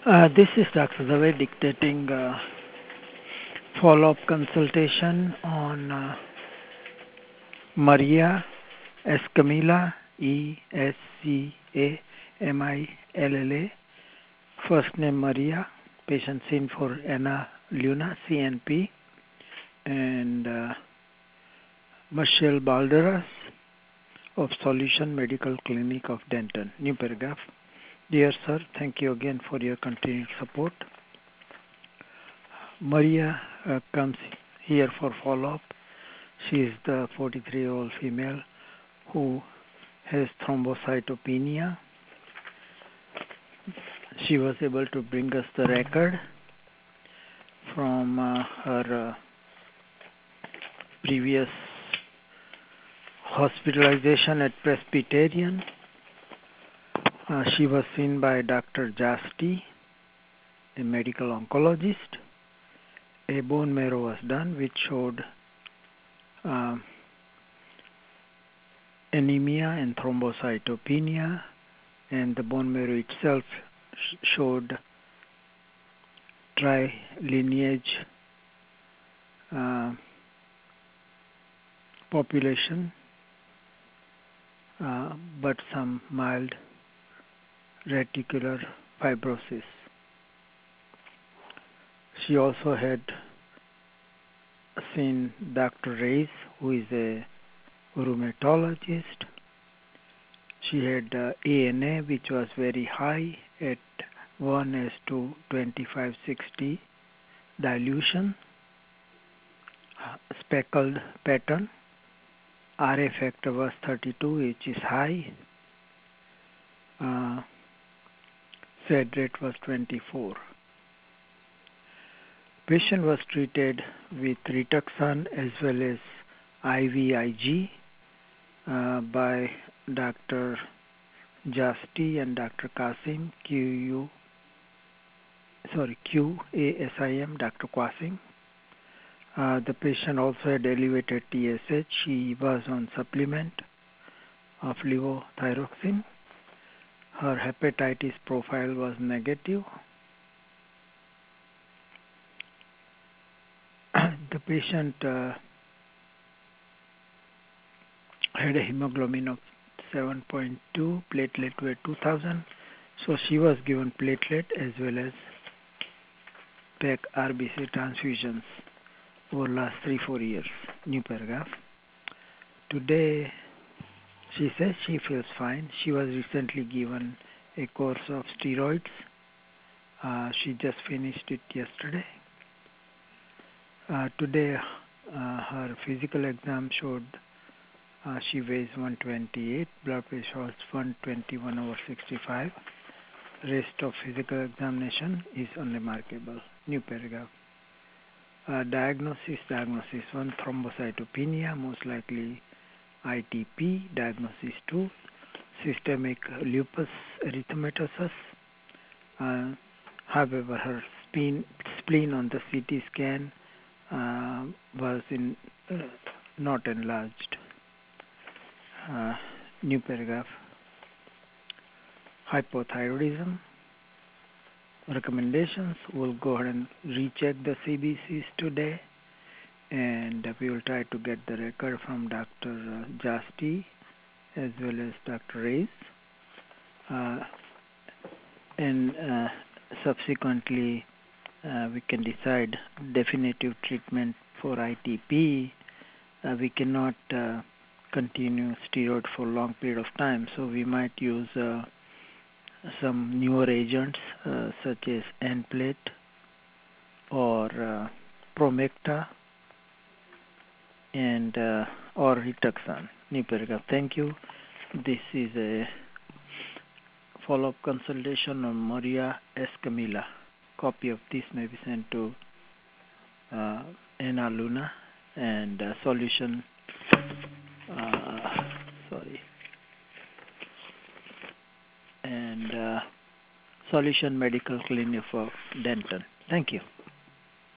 This is Dr. Dave dictating follow-up consultation on Maria Escamilla, Escamilla. First name Maria, patient seen for Anna Luna, CNP, and Michelle Balderas of Solution Medical Clinic of Denton. New paragraph. Dear sir, thank you again for your continued support. Maria comes here for follow-up. She is the 43-year-old female who has thrombocytopenia. She was able to bring us the record from her previous hospitalization at Presbyterian. She was seen by Dr. Jasti, a medical oncologist. A bone marrow was done which showed anemia and thrombocytopenia, and the bone marrow itself showed tri-lineage population, but some mild reticular fibrosis. She also had seen Dr. Reyes, who is a rheumatologist. She had ANA, which was very high at 1:2560 dilution, speckled pattern. RA factor was 32, which is high. SAD rate was 24. Patient was treated with Rituxan as well as IVIG by Dr. Jasti and Dr. Qasim, QASIM, Dr. Qasim. The patient also had elevated TSH. She was on supplement of levothyroxine. Her hepatitis profile was negative. The patient had a hemoglobin of 7.2, platelet were 2000. So she was given platelet as well as PEC RBC transfusions over last 3-4 years. New paragraph. Today, she says she feels fine. She was recently given a course of steroids. She just finished it yesterday. Today, her physical exam showed she weighs 128, blood pressure was 121/65. Rest of physical examination is unremarkable. New paragraph. Diagnosis. 1, thrombocytopenia, most likely ITP. Diagnosis 2, systemic lupus erythematosus. However, her spleen on the CT scan was not enlarged. New paragraph. Hypothyroidism. Recommendations. We'll go ahead and recheck the CBCs today, and we will try to get the record from Dr. Jasti as well as Dr. Reyes, and subsequently we can decide definitive treatment for ITP. We cannot continue steroid for a long period of time, so we might use some newer agents such as Nplate or Promacta and or Rituxan. New paragraph. Thank you. This is a follow-up consultation on Maria Escamilla. Copy of this may be sent to Anna Luna and Solution. Solution Medical Clinic of Denton. Thank you.